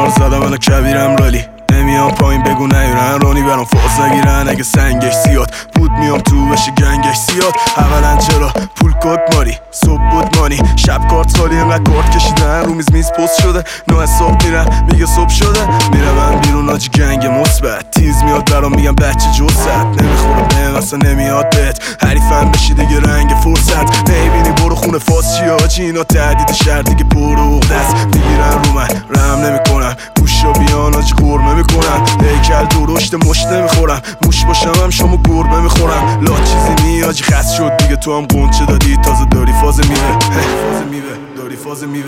کنار زدم منو کبیرم رالی نمیام پایین بگو نیرن رانی برام فاز نگیرن اگه سنگش زیاد بود میام تو بشه گنگش زیاد اولا چرا پول کد ماری صبح بود مانی شب کارت خالی اینقدر کارت کشیدن رو میز پست شده نه حساب میرم میگه صبح شده میرم من بیرون آجی گنگ مثبت تیز میاد برام میگم بچه جست نمیخوره بهم اصلا نمیاد بهت حریفم بشی دیگه رنگ فرصت نمیبینی برو خونه فاس چی آجی اینا تهدید شهر دیگه پر و دست میگیرن رو من رحم نمیکنم گوشا بیان آجی قرمه میکنم هیکل درشت مشت نمیخورم موش باشم هم شما گربه میخورم لا چیزی میاجی خست شد دیگه تو هم قنچه دادی تازه داری فاز میوه فاز میوه داری فاز میوه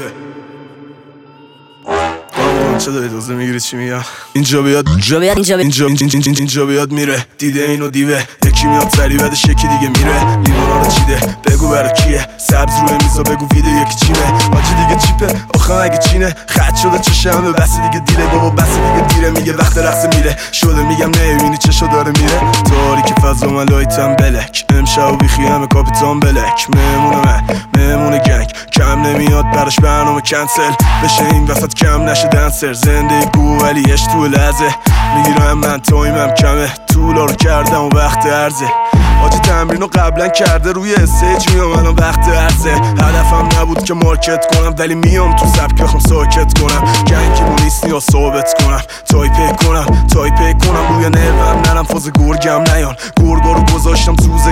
چه داری تازه میگیری چی میگم اینجا بیاد اینجا بیاد میره دیده اینو دیوه یکی میاد سری بعدش یکی دیگه میره لیوانا رو چیده بگو برا کیه سبز روی میزا بگو ویدیو یکی چیمه آجی دیگه چیپه آخه اگه چینه خط شده چشمه بس دیگه دیره بابا بس دیگه دیره میگه وقت رقص میره شده میگم نمیبینی چشو داره میره تاریکی فضا من لایتم بلک امشب بیخی همه کاپیتان بلک مهمون گنگ کم نمیاد براش برنامه کنسل بشه این وسط کم نشه دنسر زندگی ولی اش تو لحظه میگیرم من تایمم کمه طولا رو کردم و وقت عرضه آجی تمرینو قبلا کرده روی استیج میام الان وقت عرضه هدفم نبود که مارکت کنم ولی میام تو سبک بخوام ساکت کنم گنگیمو نیستی یا ثابت کنم تایپ کنم روی نروم نرم فاز گرگم نیان گرگا رو گذاشتم زوزه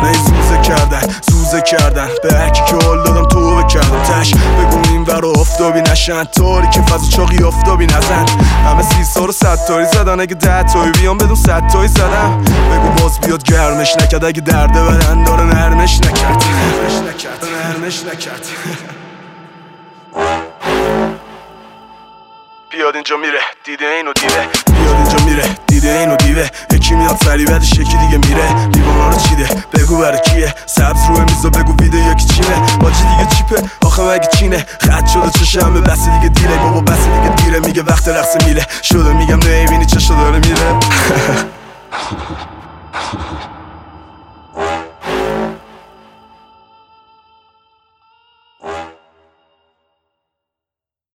کردن به هرکی که حال دادم توبه کردم تش بگو این ور آفتابی نشن تاریکی فضا چاقی آفتابی نزن همه 30 رو 100 تایی زدن اگه 10 تایی بیام بدون 100 تایی زدم بگو باز بیاد گرمش نکرد اگه درده بدن داره نرمش نکرد بیاد اینجا میره دیده اینو دیوه یکی میاد سری بعدش یکی دیگه میره لیوانا رو چیده بگو برا کیه سبز روی میزا بگو ویدیو یکی چیمه آجی دیگه چیپه آخه مگه چینه خط شده چشمه بس دیگه دیره بابا بس دیگه دیره میگه وقت رقص میره شده میگم نمیبینی چشو داره میره